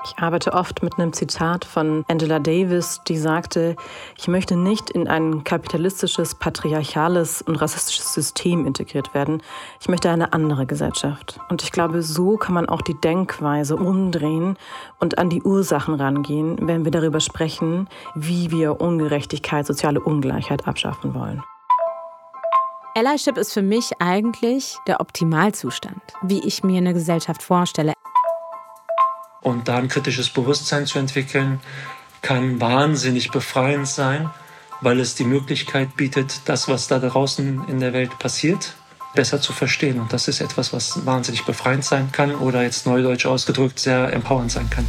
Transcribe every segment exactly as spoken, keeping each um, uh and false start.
Ich arbeite oft mit einem Zitat von Angela Davis, die sagte, ich möchte nicht in ein kapitalistisches, patriarchales und rassistisches System integriert werden. Ich möchte eine andere Gesellschaft. Und ich glaube, so kann man auch die Denkweise umdrehen und an die Ursachen rangehen, wenn wir darüber sprechen, wie wir Ungerechtigkeit, soziale Ungleichheit abschaffen wollen. Allyship ist für mich eigentlich der Optimalzustand, wie ich mir eine Gesellschaft vorstelle. Und da ein kritisches Bewusstsein zu entwickeln, kann wahnsinnig befreiend sein, weil es die Möglichkeit bietet, das, was da draußen in der Welt passiert, besser zu verstehen. Und das ist etwas, was wahnsinnig befreiend sein kann oder jetzt neudeutsch ausgedrückt sehr empowernd sein kann.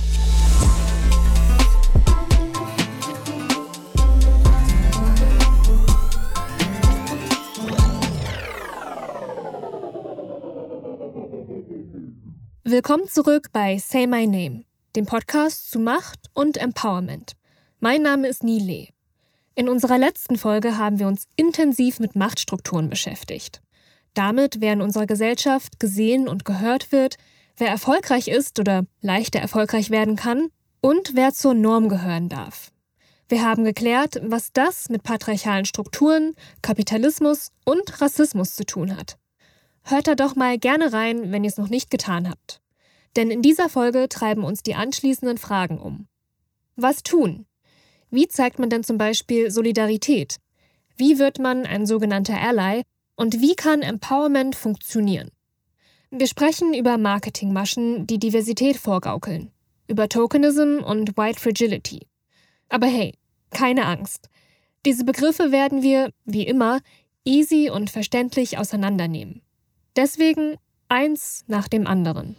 Willkommen zurück bei Say My Name, dem Podcast zu Macht und Empowerment. Mein Name ist Nile. In unserer letzten Folge haben wir uns intensiv mit Machtstrukturen beschäftigt. Damit, wer in unserer Gesellschaft gesehen und gehört wird, wer erfolgreich ist oder leichter erfolgreich werden kann und wer zur Norm gehören darf. Wir haben geklärt, was das mit patriarchalen Strukturen, Kapitalismus und Rassismus zu tun hat. Hört da doch mal gerne rein, wenn ihr es noch nicht getan habt. Denn in dieser Folge treiben uns die anschließenden Fragen um. Was tun? Wie zeigt man denn zum Beispiel Solidarität? Wie wird man ein sogenannter Ally? Und wie kann Empowerment funktionieren? Wir sprechen über Marketingmaschen, die Diversität vorgaukeln, über Tokenism und White Fragility. Aber hey, keine Angst. Diese Begriffe werden wir, wie immer, easy und verständlich auseinandernehmen. Deswegen eins nach dem anderen.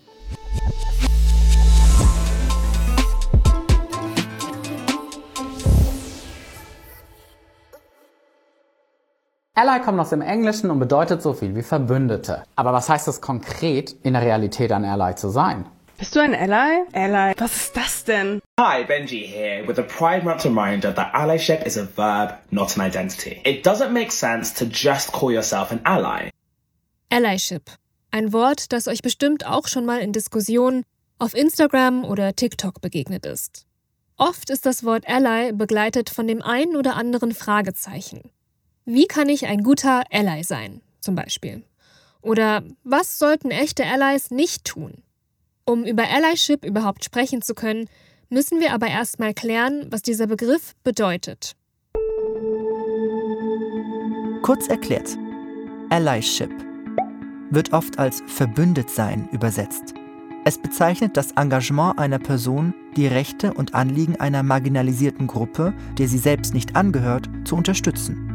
Ally kommt aus dem Englischen und bedeutet so viel wie Verbündete. Aber was heißt es konkret, in der Realität ein Ally zu sein? Bist du ein Ally? Ally, was ist das denn? Hi, Benji here with a Pride Month reminder that allyship is a verb, not an identity. It doesn't make sense to just call yourself an ally. Allyship. Ein Wort, das euch bestimmt auch schon mal in Diskussionen auf Instagram oder TikTok begegnet ist. Oft ist das Wort Ally begleitet von dem einen oder anderen Fragezeichen. Wie kann ich ein guter Ally sein, zum Beispiel? Oder was sollten echte Allies nicht tun? Um über Allyship überhaupt sprechen zu können, müssen wir aber erstmal klären, was dieser Begriff bedeutet. Kurz erklärt, Allyship wird oft als Verbündetsein übersetzt. Es bezeichnet das Engagement einer Person, die Rechte und Anliegen einer marginalisierten Gruppe, der sie selbst nicht angehört, zu unterstützen.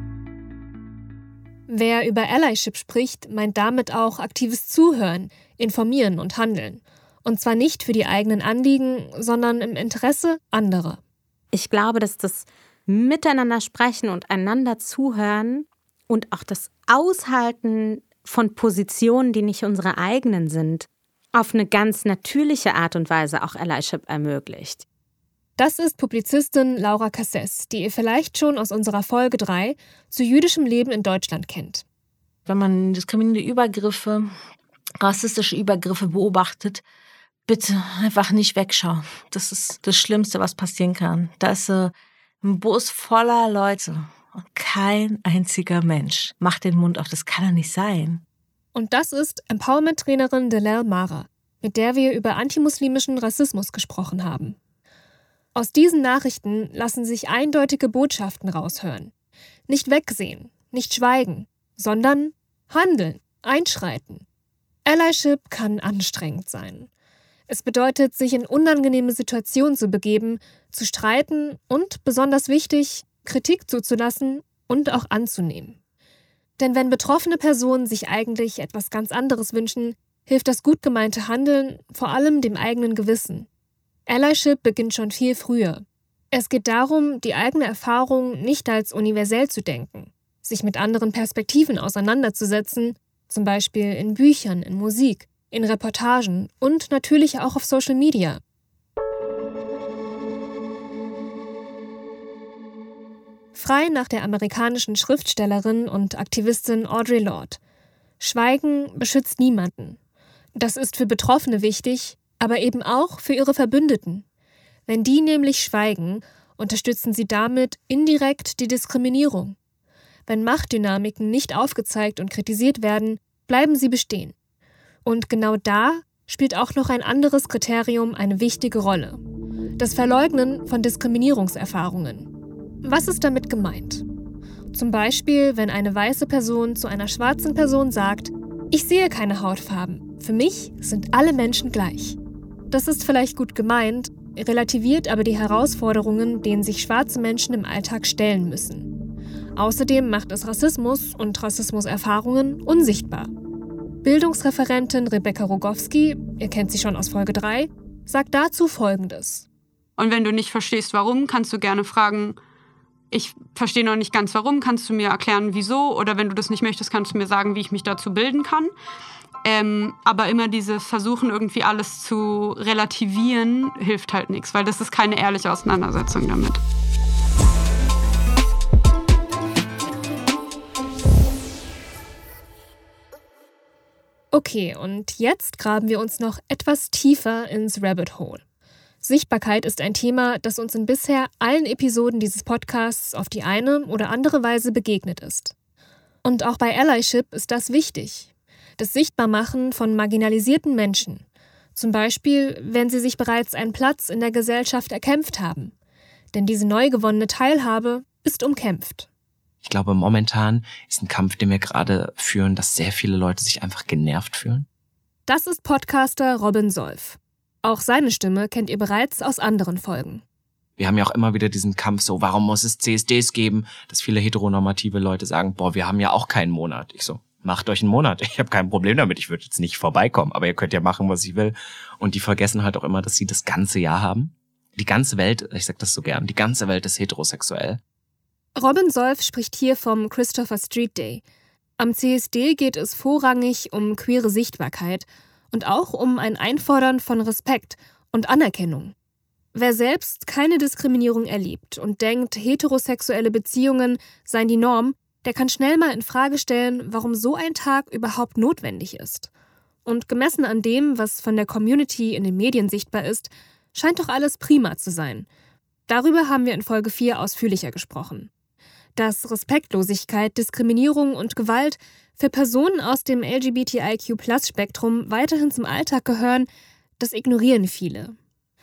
Wer über Allyship spricht, meint damit auch aktives Zuhören, Informieren und Handeln. Und zwar nicht für die eigenen Anliegen, sondern im Interesse anderer. Ich glaube, dass das Miteinander sprechen und einander zuhören und auch das Aushalten von Positionen, die nicht unsere eigenen sind, auf eine ganz natürliche Art und Weise auch Allyship ermöglicht. Das ist Publizistin Laura Cassés, die ihr vielleicht schon aus unserer Folge drei zu jüdischem Leben in Deutschland kennt. Wenn man diskriminierende Übergriffe, rassistische Übergriffe beobachtet, bitte einfach nicht wegschauen. Das ist das Schlimmste, was passieren kann. Da ist äh, ein Bus voller Leute und kein einziger Mensch macht den Mund auf. Das kann doch nicht sein. Und das ist Empowerment-Trainerin Dalal Mara, mit der wir über antimuslimischen Rassismus gesprochen haben. Aus diesen Nachrichten lassen sich eindeutige Botschaften raushören. Nicht wegsehen, nicht schweigen, sondern handeln, einschreiten. Allyship kann anstrengend sein. Es bedeutet, sich in unangenehme Situationen zu begeben, zu streiten und, besonders wichtig, Kritik zuzulassen und auch anzunehmen. Denn wenn betroffene Personen sich eigentlich etwas ganz anderes wünschen, hilft das gut gemeinte Handeln vor allem dem eigenen Gewissen. Allyship beginnt schon viel früher. Es geht darum, die eigene Erfahrung nicht als universell zu denken, sich mit anderen Perspektiven auseinanderzusetzen, zum Beispiel in Büchern, in Musik, in Reportagen und natürlich auch auf Social Media. Frei nach der amerikanischen Schriftstellerin und Aktivistin Audre Lorde. Schweigen beschützt niemanden. Das ist für Betroffene wichtig, aber eben auch für ihre Verbündeten. Wenn die nämlich schweigen, unterstützen sie damit indirekt die Diskriminierung. Wenn Machtdynamiken nicht aufgezeigt und kritisiert werden, bleiben sie bestehen. Und genau da spielt auch noch ein anderes Kriterium eine wichtige Rolle: das Verleugnen von Diskriminierungserfahrungen. Was ist damit gemeint? Zum Beispiel, wenn eine weiße Person zu einer schwarzen Person sagt: Ich sehe keine Hautfarben, für mich sind alle Menschen gleich. Das ist vielleicht gut gemeint, relativiert aber die Herausforderungen, denen sich schwarze Menschen im Alltag stellen müssen. Außerdem macht es Rassismus und Rassismuserfahrungen unsichtbar. Bildungsreferentin Rebecca Rogowski, ihr kennt sie schon aus Folge drei, sagt dazu Folgendes. Und wenn du nicht verstehst, warum, kannst du gerne fragen: Ich verstehe noch nicht ganz warum, kannst du mir erklären, wieso? Oder wenn du das nicht möchtest, kannst du mir sagen, wie ich mich dazu bilden kann. Ähm, aber immer dieses Versuchen, irgendwie alles zu relativieren, hilft halt nichts, weil das ist keine ehrliche Auseinandersetzung damit. Okay, und jetzt graben wir uns noch etwas tiefer ins Rabbit Hole. Sichtbarkeit ist ein Thema, das uns in bisher allen Episoden dieses Podcasts auf die eine oder andere Weise begegnet ist. Und auch bei Allyship ist das wichtig. Das Sichtbarmachen von marginalisierten Menschen. Zum Beispiel, wenn sie sich bereits einen Platz in der Gesellschaft erkämpft haben. Denn diese neu gewonnene Teilhabe ist umkämpft. Ich glaube, momentan ist ein Kampf, den wir gerade führen, dass sehr viele Leute sich einfach genervt fühlen. Das ist Podcaster Robin Solf. Auch seine Stimme kennt ihr bereits aus anderen Folgen. Wir haben ja auch immer wieder diesen Kampf so, warum muss es C S Ds geben, dass viele heteronormative Leute sagen, boah, wir haben ja auch keinen Monat. Ich so, macht euch einen Monat. Ich habe kein Problem damit, ich würde jetzt nicht vorbeikommen, aber ihr könnt ja machen, was ich will. Und die vergessen halt auch immer, dass sie das ganze Jahr haben. Die ganze Welt, ich sag das so gern, die ganze Welt ist heterosexuell. Robin Solf spricht hier vom Christopher Street Day. Am C S D geht es vorrangig um queere Sichtbarkeit und auch um ein Einfordern von Respekt und Anerkennung. Wer selbst keine Diskriminierung erlebt und denkt, heterosexuelle Beziehungen seien die Norm, der kann schnell mal in Frage stellen, warum so ein Tag überhaupt notwendig ist. Und gemessen an dem, was von der Community in den Medien sichtbar ist, scheint doch alles prima zu sein. Darüber haben wir in Folge vier ausführlicher gesprochen. Dass Respektlosigkeit, Diskriminierung und Gewalt für Personen aus dem L G B T I Q Plus Spektrum weiterhin zum Alltag gehören, das ignorieren viele.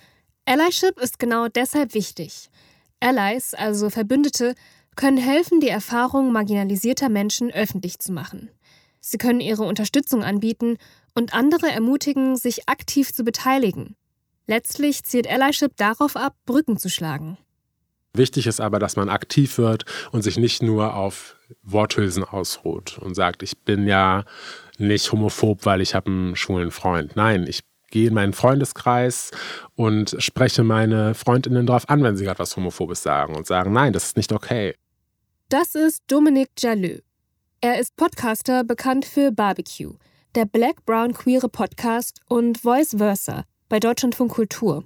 Allyship ist genau deshalb wichtig. Allies, also Verbündete, können helfen, die Erfahrung marginalisierter Menschen öffentlich zu machen. Sie können ihre Unterstützung anbieten und andere ermutigen, sich aktiv zu beteiligen. Letztlich zielt Allyship darauf ab, Brücken zu schlagen. Wichtig ist aber, dass man aktiv wird und sich nicht nur auf Worthülsen ausruht und sagt, ich bin ja nicht homophob, weil ich habe einen schwulen Freund. Nein, ich gehe in meinen Freundeskreis und spreche meine Freundinnen darauf an, wenn sie gerade was Homophobes sagen und sagen, nein, das ist nicht okay. Das ist Dominique Jaleux. Er ist Podcaster, bekannt für Barbecue, der Black-Brown-Queere Podcast und Voice Versa bei Deutschlandfunk Kultur.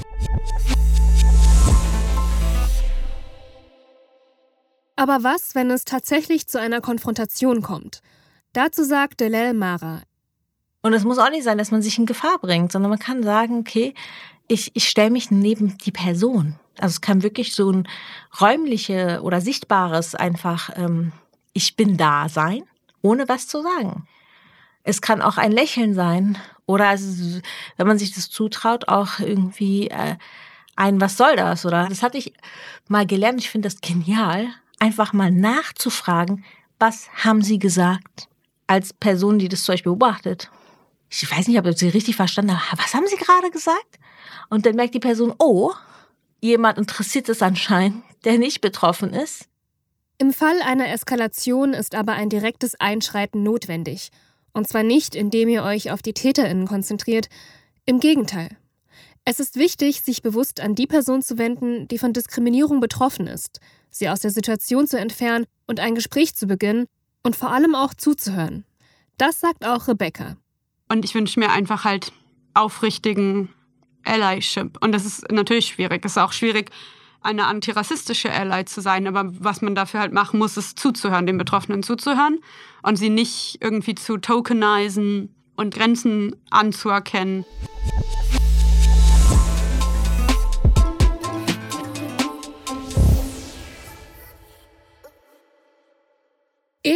Aber was, wenn es tatsächlich zu einer Konfrontation kommt? Dazu sagt Delel Mara. Und es muss auch nicht sein, dass man sich in Gefahr bringt, sondern man kann sagen, okay, ich, ich stelle mich neben die Person. Also es kann wirklich so ein räumliche oder sichtbares einfach, ähm, ich bin da sein, ohne was zu sagen. Es kann auch ein Lächeln sein oder, also, wenn man sich das zutraut, auch irgendwie äh, ein, was soll das? Oder das hatte ich mal gelernt, ich finde das genial, einfach mal nachzufragen, was haben Sie gesagt als Person, die das zum Beispiel beobachtet. Ich weiß nicht, ob ich Sie richtig verstanden habe. Was haben Sie gerade gesagt? Und dann merkt die Person, oh, jemand interessiert es anscheinend, der nicht betroffen ist. Im Fall einer Eskalation ist aber ein direktes Einschreiten notwendig. Und zwar nicht, indem ihr euch auf die TäterInnen konzentriert. Im Gegenteil. Es ist wichtig, sich bewusst an die Person zu wenden, die von Diskriminierung betroffen ist, sie aus der Situation zu entfernen und ein Gespräch zu beginnen und vor allem auch zuzuhören. Das sagt auch Rebecca. Und ich wünsche mir einfach halt aufrichtigen Allyship. Und das ist natürlich schwierig. Es ist auch schwierig, eine antirassistische Ally zu sein. Aber was man dafür halt machen muss, ist zuzuhören, den Betroffenen zuzuhören und sie nicht irgendwie zu tokenisen und Grenzen anzuerkennen.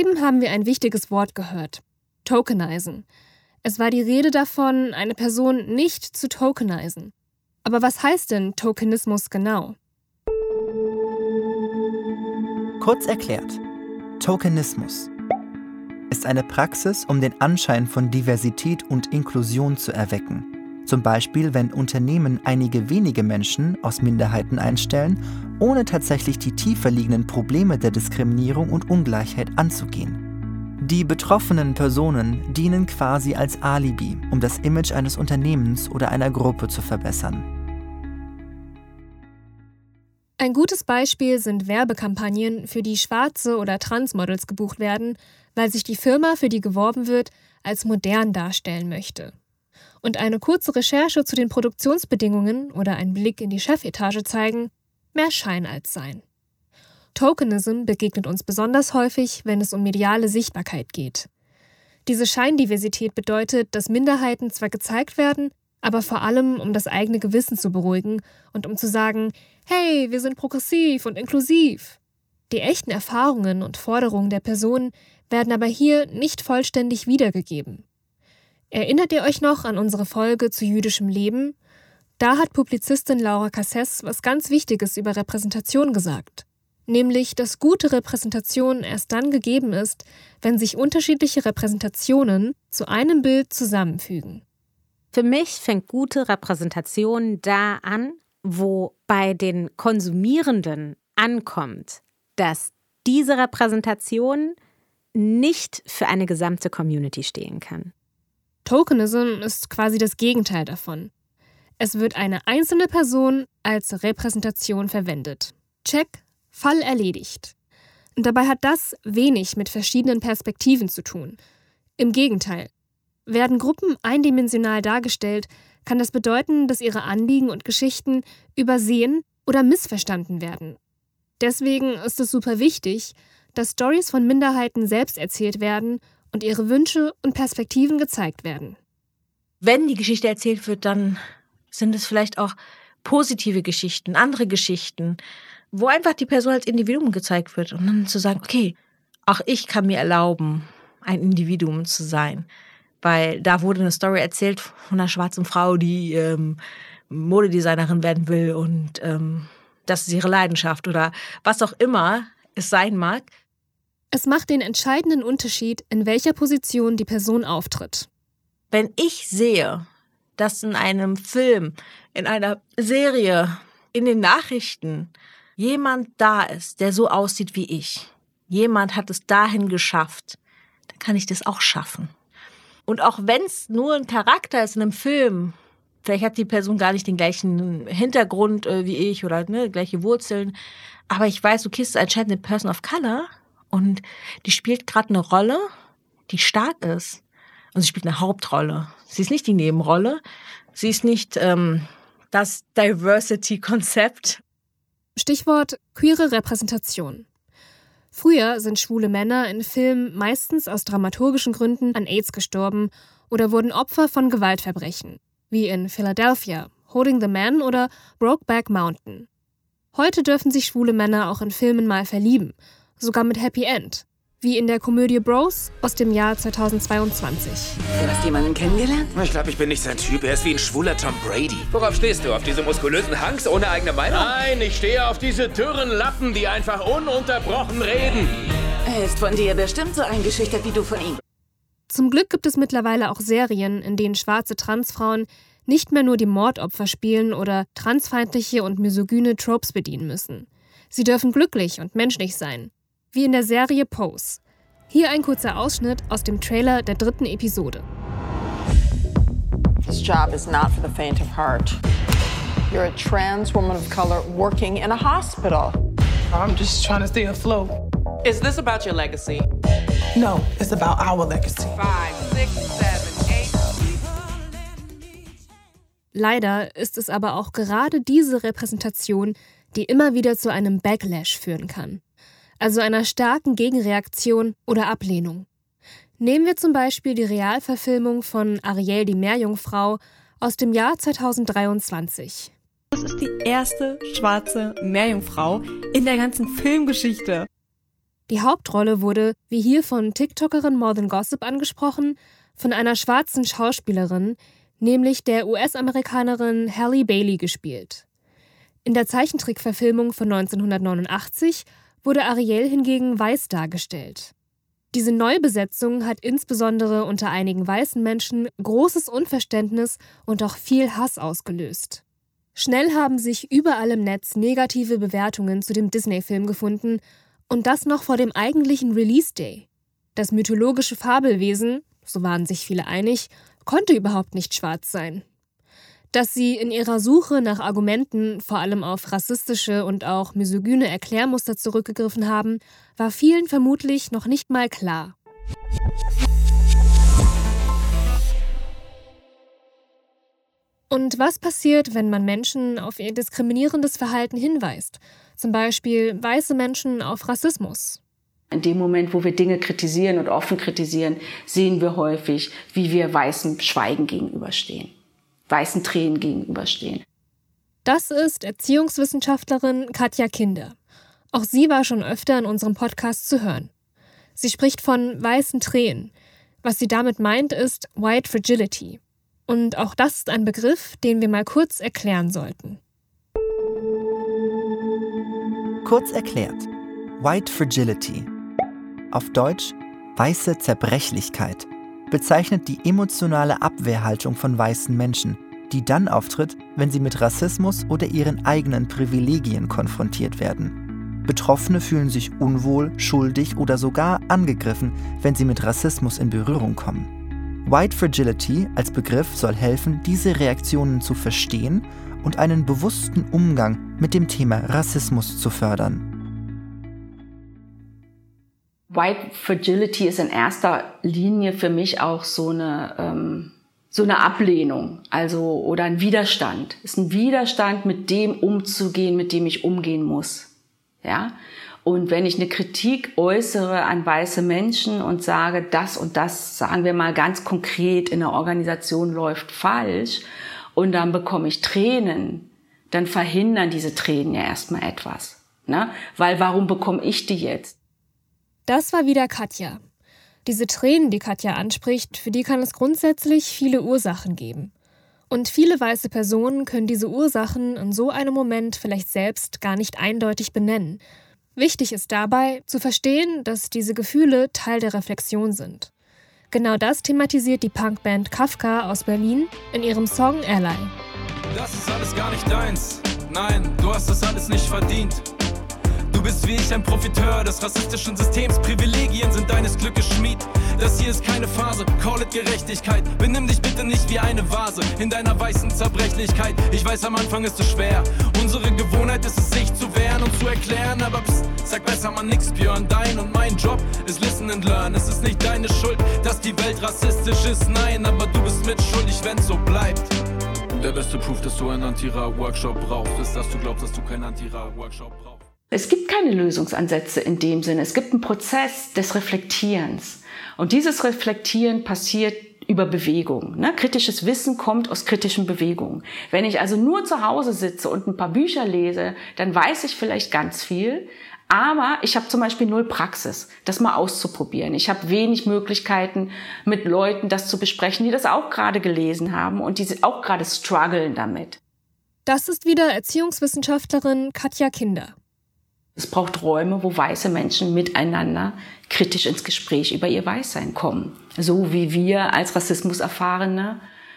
Eben haben wir ein wichtiges Wort gehört: Tokenizen. Es war die Rede davon, eine Person nicht zu tokenisen. Aber was heißt denn Tokenismus genau? Kurz erklärt: Tokenismus ist eine Praxis, um den Anschein von Diversität und Inklusion zu erwecken. Zum Beispiel, wenn Unternehmen einige wenige Menschen aus Minderheiten einstellen, ohne tatsächlich die tiefer liegenden Probleme der Diskriminierung und Ungleichheit anzugehen. Die betroffenen Personen dienen quasi als Alibi, um das Image eines Unternehmens oder einer Gruppe zu verbessern. Ein gutes Beispiel sind Werbekampagnen, für die schwarze oder Transmodels gebucht werden, weil sich die Firma, für die geworben wird, als modern darstellen möchte. Und eine kurze Recherche zu den Produktionsbedingungen oder ein Blick in die Chefetage zeigen, mehr Schein als Sein. Tokenism begegnet uns besonders häufig, wenn es um mediale Sichtbarkeit geht. Diese Scheindiversität bedeutet, dass Minderheiten zwar gezeigt werden, aber vor allem, um das eigene Gewissen zu beruhigen und um zu sagen, hey, wir sind progressiv und inklusiv. Die echten Erfahrungen und Forderungen der Personen werden aber hier nicht vollständig wiedergegeben. Erinnert ihr euch noch an unsere Folge zu jüdischem Leben? Da hat Publizistin Laura Cassés was ganz Wichtiges über Repräsentation gesagt. Nämlich, dass gute Repräsentation erst dann gegeben ist, wenn sich unterschiedliche Repräsentationen zu einem Bild zusammenfügen. Für mich fängt gute Repräsentation da an, wo bei den Konsumierenden ankommt, dass diese Repräsentation nicht für eine gesamte Community stehen kann. Tokenism ist quasi das Gegenteil davon. Es wird eine einzelne Person als Repräsentation verwendet. Check, Fall erledigt. Und dabei hat das wenig mit verschiedenen Perspektiven zu tun. Im Gegenteil. Werden Gruppen eindimensional dargestellt, kann das bedeuten, dass ihre Anliegen und Geschichten übersehen oder missverstanden werden. Deswegen ist es super wichtig, dass Storys von Minderheiten selbst erzählt werden und ihre Wünsche und Perspektiven gezeigt werden. Wenn die Geschichte erzählt wird, dann sind es vielleicht auch positive Geschichten, andere Geschichten, wo einfach die Person als Individuum gezeigt wird und dann zu sagen, okay, auch ich kann mir erlauben, ein Individuum zu sein. Weil da wurde eine Story erzählt von einer schwarzen Frau, die ähm, Modedesignerin werden will und ähm, das ist ihre Leidenschaft oder was auch immer es sein mag. Es macht den entscheidenden Unterschied, in welcher Position die Person auftritt. Wenn ich sehe, dass in einem Film, in einer Serie, in den Nachrichten jemand da ist, der so aussieht wie ich, jemand hat es dahin geschafft, dann kann ich das auch schaffen. Und auch wenn es nur ein Charakter ist in einem Film, vielleicht hat die Person gar nicht den gleichen Hintergrund äh, wie ich oder ne, gleiche Wurzeln, aber ich weiß, okay, es ist anscheinend eine Person of Color und die spielt gerade eine Rolle, die stark ist. Und sie spielt eine Hauptrolle. Sie ist nicht die Nebenrolle. Sie ist nicht ähm, das Diversity-Konzept. Stichwort queere Repräsentation. Früher sind schwule Männer in Filmen meistens aus dramaturgischen Gründen an AIDS gestorben oder wurden Opfer von Gewaltverbrechen, wie in Philadelphia, Holding the Man oder Brokeback Mountain. Heute dürfen sich schwule Männer auch in Filmen mal verlieben, sogar mit Happy End, wie in der Komödie Bros aus dem Jahr zweitausendzweiundzwanzig. Du hast jemanden kennengelernt? Ich glaube, ich bin nicht sein Typ. Er ist wie ein schwuler Tom Brady. Worauf stehst du? Auf diese muskulösen Hunks ohne eigene Meinung? Nein, ich stehe auf diese dürren Lappen, die einfach ununterbrochen reden. Er ist von dir bestimmt so eingeschüchtert wie du von ihm. Zum Glück gibt es mittlerweile auch Serien, in denen schwarze Transfrauen nicht mehr nur die Mordopfer spielen oder transfeindliche und misogyne Tropes bedienen müssen. Sie dürfen glücklich und menschlich sein. Wie in der Serie Pose. Hier ein kurzer Ausschnitt aus dem Trailer der dritten Episode. This job is not for the faint of heart. You're a trans woman of color working in a hospital. I'm just trying to stay afloat. Is this about your legacy? No, it's about our legacy. Five, six, seven, eight. Leider ist es aber auch gerade diese Repräsentation, die immer wieder zu einem Backlash führen kann. Also einer starken Gegenreaktion oder Ablehnung. Nehmen wir zum Beispiel die Realverfilmung von Ariel die Meerjungfrau aus dem Jahr zweitausenddreiundzwanzig. Das ist die erste schwarze Meerjungfrau in der ganzen Filmgeschichte. Die Hauptrolle wurde, wie hier von TikTokerin More Than Gossip angesprochen, von einer schwarzen Schauspielerin, nämlich der U S-Amerikanerin Halle Bailey, gespielt. In der Zeichentrickverfilmung von neunzehnhundertneunundachtzig wurde Ariel hingegen weiß dargestellt. Diese Neubesetzung hat insbesondere unter einigen weißen Menschen großes Unverständnis und auch viel Hass ausgelöst. Schnell haben sich überall im Netz negative Bewertungen zu dem Disney-Film gefunden und das noch vor dem eigentlichen Release-Day. Das mythologische Fabelwesen, so waren sich viele einig, konnte überhaupt nicht schwarz sein. Dass sie in ihrer Suche nach Argumenten vor allem auf rassistische und auch misogyne Erklärmuster zurückgegriffen haben, war vielen vermutlich noch nicht mal klar. Und was passiert, wenn man Menschen auf ihr diskriminierendes Verhalten hinweist? Zum Beispiel weiße Menschen auf Rassismus. In dem Moment, wo wir Dinge kritisieren und offen kritisieren, sehen wir häufig, wie wir weißem Schweigen gegenüberstehen, weißen Tränen gegenüberstehen. Das ist Erziehungswissenschaftlerin Katja Kinder. Auch sie war schon öfter in unserem Podcast zu hören. Sie spricht von weißen Tränen. Was sie damit meint, ist White Fragility. Und auch das ist ein Begriff, den wir mal kurz erklären sollten. Kurz erklärt: White Fragility, auf Deutsch weiße Zerbrechlichkeit, bezeichnet die emotionale Abwehrhaltung von weißen Menschen, die dann auftritt, wenn sie mit Rassismus oder ihren eigenen Privilegien konfrontiert werden. Betroffene fühlen sich unwohl, schuldig oder sogar angegriffen, wenn sie mit Rassismus in Berührung kommen. White Fragility als Begriff soll helfen, diese Reaktionen zu verstehen und einen bewussten Umgang mit dem Thema Rassismus zu fördern. White Fragility ist in erster Linie für mich auch so eine, ähm, so eine Ablehnung, also oder ein Widerstand. Es ist ein Widerstand, mit dem umzugehen, mit dem ich umgehen muss. Ja? Und wenn ich eine Kritik äußere an weiße Menschen und sage, das und das, sagen wir mal ganz konkret, in der Organisation läuft falsch und dann bekomme ich Tränen, dann verhindern diese Tränen ja erstmal etwas. Ne? Weil warum bekomme ich die jetzt? Das war wieder Katja. Diese Tränen, die Katja anspricht, für die kann es grundsätzlich viele Ursachen geben. Und viele weiße Personen können diese Ursachen in so einem Moment vielleicht selbst gar nicht eindeutig benennen. Wichtig ist dabei, zu verstehen, dass diese Gefühle Teil der Reflexion sind. Genau das thematisiert die Punkband Kafka aus Berlin in ihrem Song Ally. Das ist alles gar nicht deins. Nein, du hast das alles nicht verdient. Du bist wie ich ein Profiteur des rassistischen Systems. Privilegien sind deines Glückes Schmied. Das hier ist keine Phase, call it Gerechtigkeit. Benimm dich bitte nicht wie eine Vase in deiner weißen Zerbrechlichkeit. Ich weiß, am Anfang ist es schwer. Unsere Gewohnheit ist es, sich zu wehren und zu erklären. Aber pst, sag besser mal nix, Björn. Dein und mein Job ist listen and learn. Es ist nicht deine Schuld, dass die Welt rassistisch ist. Nein, aber du bist mitschuldig, wenn's so bleibt. Der beste Proof, dass du einen Anti-Ra-Workshop brauchst, ist, dass du glaubst, dass du keinen Anti-Ra-Workshop brauchst. Es gibt keine Lösungsansätze in dem Sinne. Es gibt einen Prozess des Reflektierens. Und dieses Reflektieren passiert über Bewegung. Ne? Kritisches Wissen kommt aus kritischen Bewegungen. Wenn ich also nur zu Hause sitze und ein paar Bücher lese, dann weiß ich vielleicht ganz viel. Aber ich habe zum Beispiel null Praxis, das mal auszuprobieren. Ich habe wenig Möglichkeiten, mit Leuten das zu besprechen, die das auch gerade gelesen haben und die auch gerade strugglen damit. Das ist wieder Erziehungswissenschaftlerin Katja Kinder. Es braucht Räume, wo weiße Menschen miteinander kritisch ins Gespräch über ihr Weißsein kommen. So wie wir als Rassismuserfahrene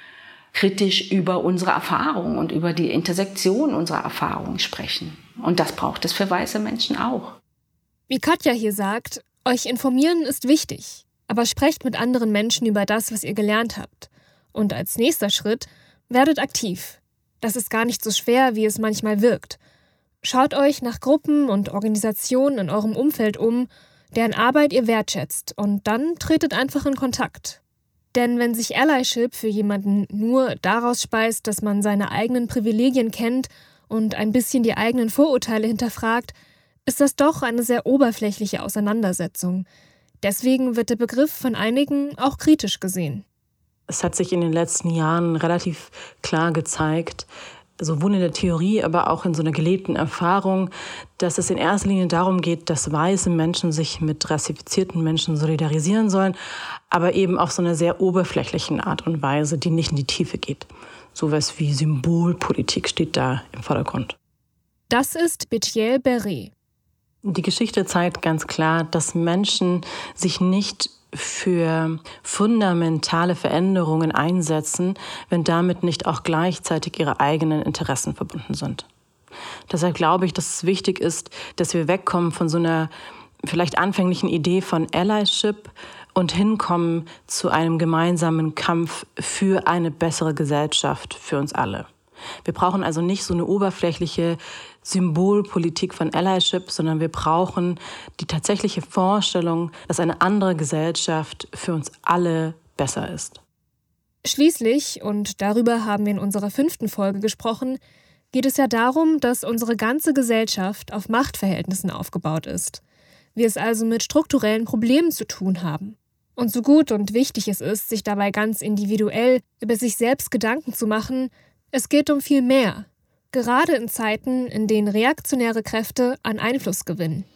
kritisch über unsere Erfahrungen und über die Intersektion unserer Erfahrungen sprechen. Und das braucht es für weiße Menschen auch. Wie Katja hier sagt, euch informieren ist wichtig, aber sprecht mit anderen Menschen über das, was ihr gelernt habt. Und als nächster Schritt, werdet aktiv. Das ist gar nicht so schwer, wie es manchmal wirkt. Schaut euch nach Gruppen und Organisationen in eurem Umfeld um, deren Arbeit ihr wertschätzt, und dann tretet einfach in Kontakt. Denn wenn sich Allyship für jemanden nur daraus speist, dass man seine eigenen Privilegien kennt und ein bisschen die eigenen Vorurteile hinterfragt, ist das doch eine sehr oberflächliche Auseinandersetzung. Deswegen wird der Begriff von einigen auch kritisch gesehen. Es hat sich in den letzten Jahren relativ klar gezeigt, sowohl in der Theorie, aber auch in so einer gelebten Erfahrung, dass es in erster Linie darum geht, dass weiße Menschen sich mit rassifizierten Menschen solidarisieren sollen, aber eben auf so einer sehr oberflächlichen Art und Weise, die nicht in die Tiefe geht. Sowas wie Symbolpolitik steht da im Vordergrund. Das ist Bethiel Beret. Die Geschichte zeigt ganz klar, dass Menschen sich nicht für fundamentale Veränderungen einsetzen, wenn damit nicht auch gleichzeitig ihre eigenen Interessen verbunden sind. Deshalb glaube ich, dass es wichtig ist, dass wir wegkommen von so einer vielleicht anfänglichen Idee von Allyship und hinkommen zu einem gemeinsamen Kampf für eine bessere Gesellschaft für uns alle. Wir brauchen also nicht so eine oberflächliche Symbolpolitik von Allyship, sondern wir brauchen die tatsächliche Vorstellung, dass eine andere Gesellschaft für uns alle besser ist. Schließlich, und darüber haben wir in unserer fünften Folge gesprochen, geht es ja darum, dass unsere ganze Gesellschaft auf Machtverhältnissen aufgebaut ist. Wir es also mit strukturellen Problemen zu tun haben. Und so gut und wichtig es ist, sich dabei ganz individuell über sich selbst Gedanken zu machen, es geht um viel mehr. Gerade in Zeiten, in denen reaktionäre Kräfte an Einfluss gewinnen.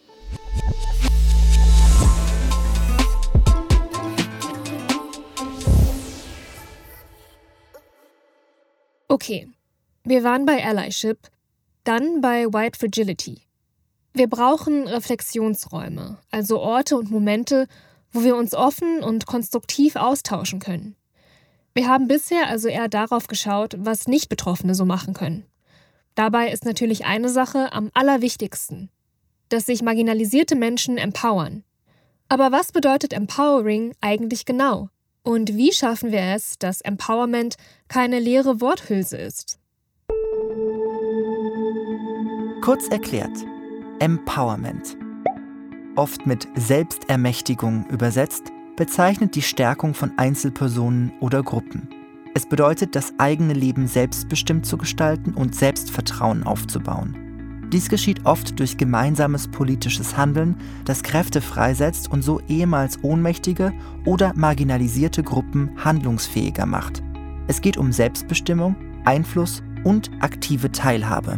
Okay, wir waren bei Allyship, dann bei White Fragility. Wir brauchen Reflexionsräume, also Orte und Momente, wo wir uns offen und konstruktiv austauschen können. Wir haben bisher also eher darauf geschaut, was Nicht-Betroffene so machen können. Dabei ist natürlich eine Sache am allerwichtigsten, dass sich marginalisierte Menschen empowern. Aber was bedeutet Empowering eigentlich genau? Und wie schaffen wir es, dass Empowerment keine leere Worthülse ist? Kurz erklärt, Empowerment, oft mit Selbstermächtigung übersetzt, bezeichnet die Stärkung von Einzelpersonen oder Gruppen. Es bedeutet, das eigene Leben selbstbestimmt zu gestalten und Selbstvertrauen aufzubauen. Dies geschieht oft durch gemeinsames politisches Handeln, das Kräfte freisetzt und so ehemals ohnmächtige oder marginalisierte Gruppen handlungsfähiger macht. Es geht um Selbstbestimmung, Einfluss und aktive Teilhabe.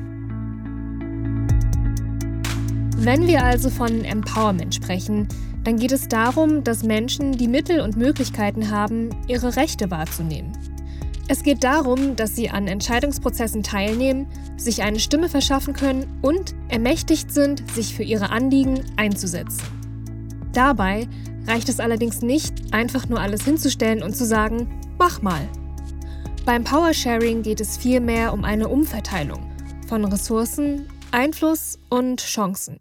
Wenn wir also von Empowerment sprechen, dann geht es darum, dass Menschen die Mittel und Möglichkeiten haben, ihre Rechte wahrzunehmen. Es geht darum, dass sie an Entscheidungsprozessen teilnehmen, sich eine Stimme verschaffen können und ermächtigt sind, sich für ihre Anliegen einzusetzen. Dabei reicht es allerdings nicht, einfach nur alles hinzustellen und zu sagen, mach mal. Beim Powersharing geht es vielmehr um eine Umverteilung von Ressourcen, Einfluss und Chancen.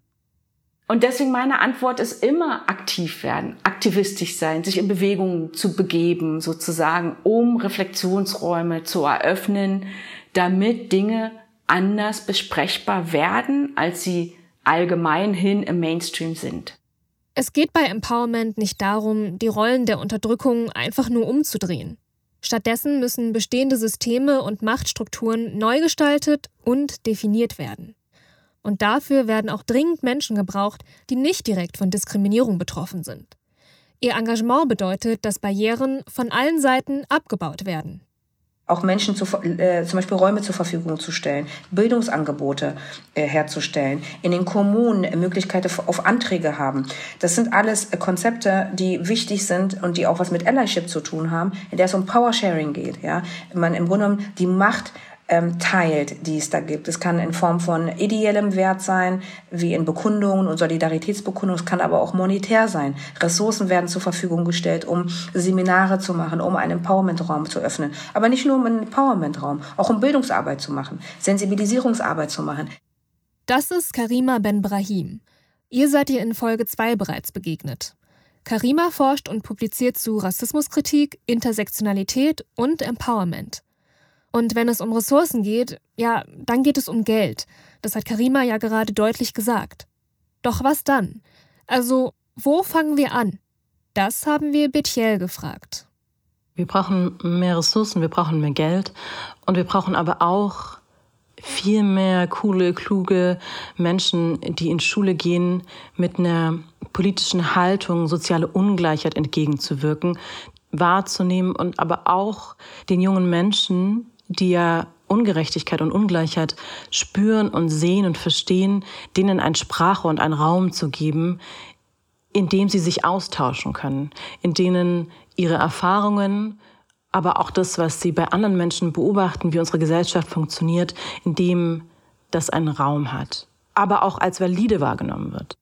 Und deswegen meine Antwort ist immer aktiv werden, aktivistisch sein, sich in Bewegungen zu begeben, sozusagen, um Reflexionsräume zu eröffnen, damit Dinge anders besprechbar werden, als sie allgemein hin im Mainstream sind. Es geht bei Empowerment nicht darum, die Rollen der Unterdrückung einfach nur umzudrehen. Stattdessen müssen bestehende Systeme und Machtstrukturen neu gestaltet und definiert werden. Und dafür werden auch dringend Menschen gebraucht, die nicht direkt von Diskriminierung betroffen sind. Ihr Engagement bedeutet, dass Barrieren von allen Seiten abgebaut werden. Auch Menschen zu, äh, zum Beispiel Räume zur Verfügung zu stellen, Bildungsangebote äh, herzustellen, in den Kommunen Möglichkeiten auf Anträge haben. Das sind alles äh, Konzepte, die wichtig sind und die auch was mit Allyship zu tun haben, in der es um Powersharing geht. Ja? Man im Grunde genommen die Macht ähm, teilt, die es da gibt. Es kann in Form von ideellem Wert sein, wie in Bekundungen und Solidaritätsbekundungen. Es kann aber auch monetär sein. Ressourcen werden zur Verfügung gestellt, um Seminare zu machen, um einen Empowerment-Raum zu öffnen. Aber nicht nur um einen Empowerment-Raum, auch um Bildungsarbeit zu machen, Sensibilisierungsarbeit zu machen. Das ist Karima Ben-Brahim. Ihr seid ihr in Folge zwei bereits begegnet. Karima forscht und publiziert zu Rassismuskritik, Intersektionalität und Empowerment. Und wenn es um Ressourcen geht, ja, dann geht es um Geld. Das hat Karima ja gerade deutlich gesagt. Doch was dann? Also, wo fangen wir an? Das haben wir Bethiel gefragt. Wir brauchen mehr Ressourcen, wir brauchen mehr Geld und wir brauchen aber auch viel mehr coole, kluge Menschen, die in Schule gehen, mit einer politischen Haltung, soziale Ungleichheit entgegenzuwirken, wahrzunehmen und aber auch den jungen Menschen, die ja Ungerechtigkeit und Ungleichheit spüren und sehen und verstehen, denen ein Sprachrohr und einen Raum zu geben, in dem sie sich austauschen können, in denen ihre Erfahrungen, aber auch das, was sie bei anderen Menschen beobachten, wie unsere Gesellschaft funktioniert, in dem das einen Raum hat, aber auch als valide wahrgenommen wird.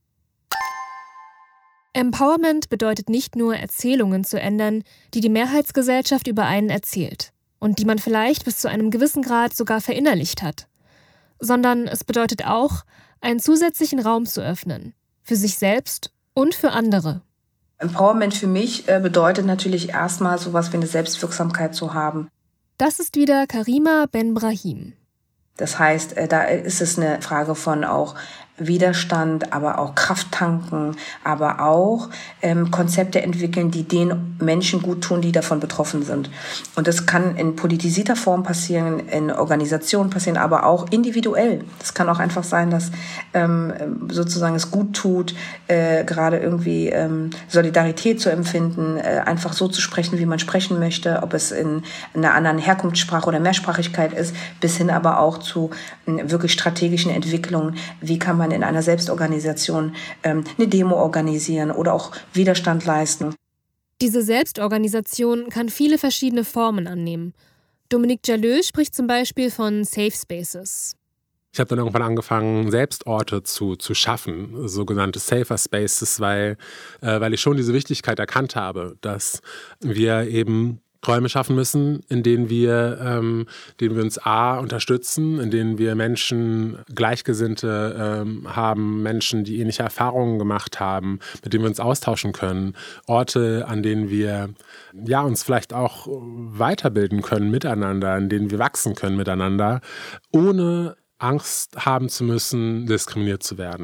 Empowerment bedeutet nicht nur, Erzählungen zu ändern, die die Mehrheitsgesellschaft über einen erzählt und die man vielleicht bis zu einem gewissen Grad sogar verinnerlicht hat, sondern es bedeutet auch, einen zusätzlichen Raum zu öffnen, für sich selbst und für andere. Empowerment für mich äh, bedeutet natürlich erstmal sowas wie eine Selbstwirksamkeit zu haben. Das ist wieder Karima Ben-Brahim. Das heißt, äh, da ist es eine Frage von auch Widerstand, aber auch Kraft tanken, aber auch ähm, Konzepte entwickeln, die den Menschen gut tun, die davon betroffen sind. Und das kann in politisierter Form passieren, in Organisationen passieren, aber auch individuell. Das kann auch einfach sein, dass ähm, sozusagen es gut tut, äh, gerade irgendwie ähm, Solidarität zu empfinden, äh, einfach so zu sprechen, wie man sprechen möchte, ob es in einer anderen Herkunftssprache oder Mehrsprachigkeit ist, bis hin aber auch zu äh, wirklich strategischen Entwicklungen. Wie kann man in einer Selbstorganisation ähm, eine Demo organisieren oder auch Widerstand leisten. Diese Selbstorganisation kann viele verschiedene Formen annehmen. Dominique Jaleux spricht zum Beispiel von Safe Spaces. Ich habe dann irgendwann angefangen, Selbstorte zu, zu schaffen, sogenannte Safer Spaces, weil, äh, weil ich schon diese Wichtigkeit erkannt habe, dass wir eben Räume schaffen müssen, in denen wir, ähm, denen wir uns A, unterstützen, in denen wir Menschen, Gleichgesinnte ähm, haben, Menschen, die ähnliche Erfahrungen gemacht haben, mit denen wir uns austauschen können. Orte, an denen wir ja, uns vielleicht auch weiterbilden können miteinander, in denen wir wachsen können miteinander, ohne Angst haben zu müssen, diskriminiert zu werden.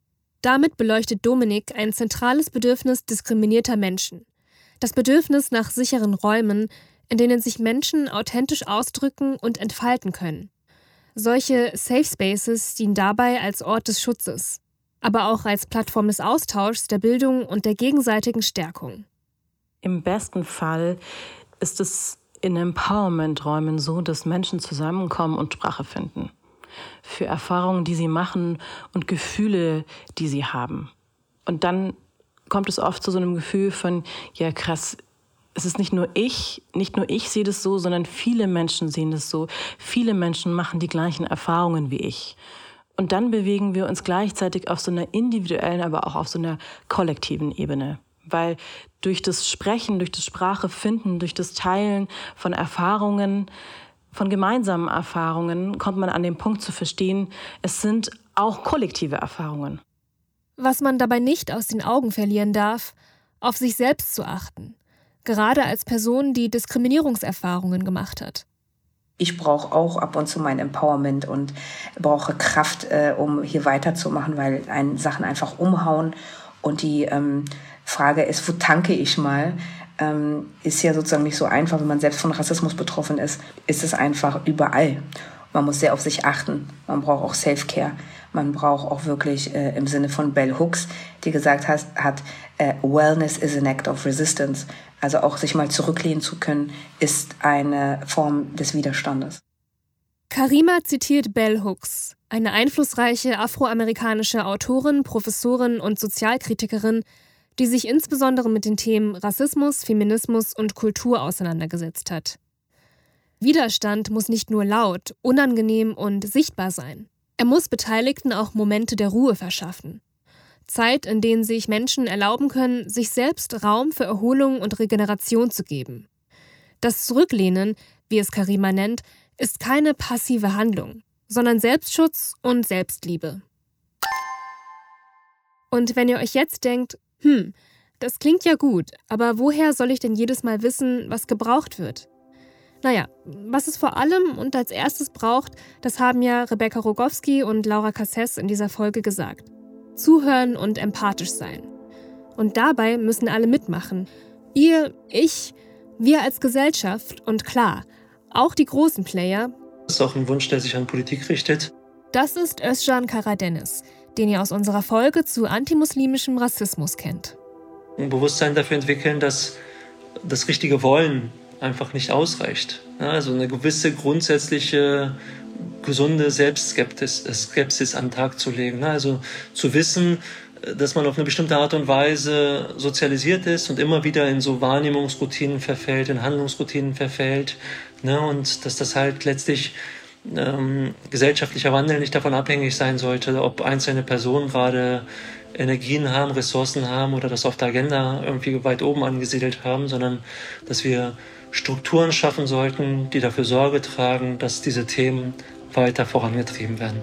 Damit beleuchtet Dominik ein zentrales Bedürfnis diskriminierter Menschen. Das Bedürfnis nach sicheren Räumen, in denen sich Menschen authentisch ausdrücken und entfalten können. Solche Safe Spaces dienen dabei als Ort des Schutzes, aber auch als Plattform des Austauschs, der Bildung und der gegenseitigen Stärkung. Im besten Fall ist es in Empowerment-Räumen so, dass Menschen zusammenkommen und Sprache finden. Für Erfahrungen, die sie machen und Gefühle, die sie haben. Und dann kommt es oft zu so einem Gefühl von, ja krass, es ist nicht nur ich, nicht nur ich sehe das so, sondern viele Menschen sehen das so. Viele Menschen machen die gleichen Erfahrungen wie ich. Und dann bewegen wir uns gleichzeitig auf so einer individuellen, aber auch auf so einer kollektiven Ebene. Weil durch das Sprechen, durch das Sprache finden, durch das Teilen von Erfahrungen, von gemeinsamen Erfahrungen, kommt man an den Punkt zu verstehen, es sind auch kollektive Erfahrungen. Was man dabei nicht aus den Augen verlieren darf, auf sich selbst zu achten. Gerade als Person, die Diskriminierungserfahrungen gemacht hat. Ich brauche auch ab und zu mein Empowerment und brauche Kraft, äh, um hier weiterzumachen, weil einen Sachen einfach umhauen. Und die ähm, Frage ist, wo tanke ich mal? Ähm, ist ja sozusagen nicht so einfach, wenn man selbst von Rassismus betroffen ist. Ist es einfach überall. Man muss sehr auf sich achten. Man braucht auch Self-Care. Man braucht auch wirklich äh, im Sinne von Bell Hooks, die gesagt hat, hat äh, Wellness is an act of resistance. Also auch sich mal zurücklehnen zu können, ist eine Form des Widerstandes. Karima zitiert Bell Hooks, eine einflussreiche afroamerikanische Autorin, Professorin und Sozialkritikerin, die sich insbesondere mit den Themen Rassismus, Feminismus und Kultur auseinandergesetzt hat. Widerstand muss nicht nur laut, unangenehm und sichtbar sein. Er muss Beteiligten auch Momente der Ruhe verschaffen. Zeit, in denen sich Menschen erlauben können, sich selbst Raum für Erholung und Regeneration zu geben. Das Zurücklehnen, wie es Karima nennt, ist keine passive Handlung, sondern Selbstschutz und Selbstliebe. Und wenn ihr euch jetzt denkt, hm, das klingt ja gut, aber woher soll ich denn jedes Mal wissen, was gebraucht wird? Naja, was es vor allem und als erstes braucht, das haben ja Rebecca Rogowski und Laura Cassés in dieser Folge gesagt. Zuhören und empathisch sein. Und dabei müssen alle mitmachen. Ihr, ich, wir als Gesellschaft und klar, auch die großen Player. Das ist auch ein Wunsch, der sich an Politik richtet. Das ist Özcan Karadennis, den ihr aus unserer Folge zu antimuslimischem Rassismus kennt. Ein Bewusstsein dafür entwickeln, dass das richtige Wollen einfach nicht ausreicht. Ja, also eine gewisse grundsätzliche gesunde Selbstskepsis Skepsis an den Tag zu legen. Also zu wissen, dass man auf eine bestimmte Art und Weise sozialisiert ist und immer wieder in so Wahrnehmungsroutinen verfällt, in Handlungsroutinen verfällt. Ne? Und dass das halt letztlich ähm, gesellschaftlicher Wandel nicht davon abhängig sein sollte, ob einzelne Personen gerade Energien haben, Ressourcen haben oder das auf der Agenda irgendwie weit oben angesiedelt haben, sondern dass wir Strukturen schaffen sollten, die dafür Sorge tragen, dass diese Themen weiter vorangetrieben werden.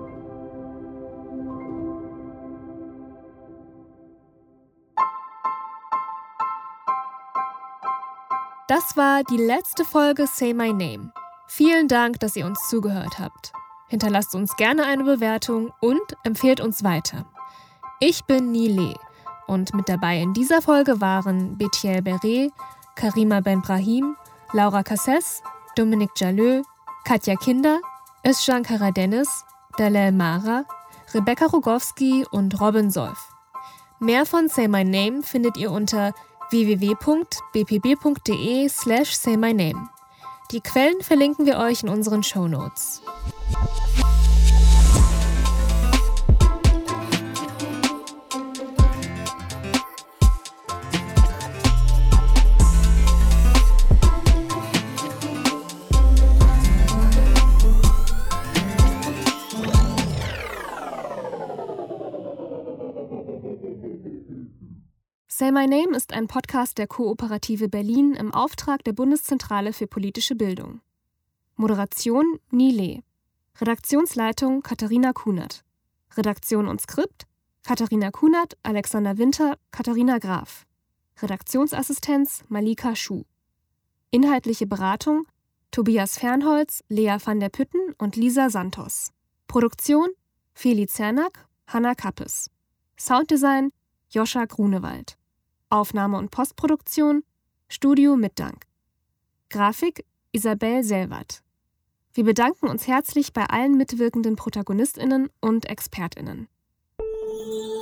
Das war die letzte Folge Say My Name. Vielen Dank, dass ihr uns zugehört habt. Hinterlasst uns gerne eine Bewertung und empfehlt uns weiter. Ich bin Nile und mit dabei in dieser Folge waren Bethiel Beret, Karima Ben-Brahim, Laura Cassès, Dominique Jaleux, Katja Kinder, Özcan Karadennis, Dalal Mara, Rebecca Rogowski und Robin Solf. Mehr von Say My Name findet ihr unter w w w punkt b p b punkt d e slash say my name. Die Quellen verlinken wir euch in unseren Shownotes. Say My Name ist ein Podcast der Kooperative Berlin im Auftrag der Bundeszentrale für politische Bildung. Moderation Nile. Redaktionsleitung Katharina Kunert. Redaktion und Skript Katharina Kunert, Alexander Winter, Katharina Graf. Redaktionsassistenz Malika Schuh. Inhaltliche Beratung Tobias Fernholz, Lea van der Pütten und Lisa Santos. Produktion Feli Zernak, Hanna Kappes. Sounddesign Joscha Grunewald. Aufnahme und Postproduktion Studio Mitdank. Grafik Isabel Selwert. Wir bedanken uns herzlich bei allen mitwirkenden ProtagonistInnen und ExpertInnen.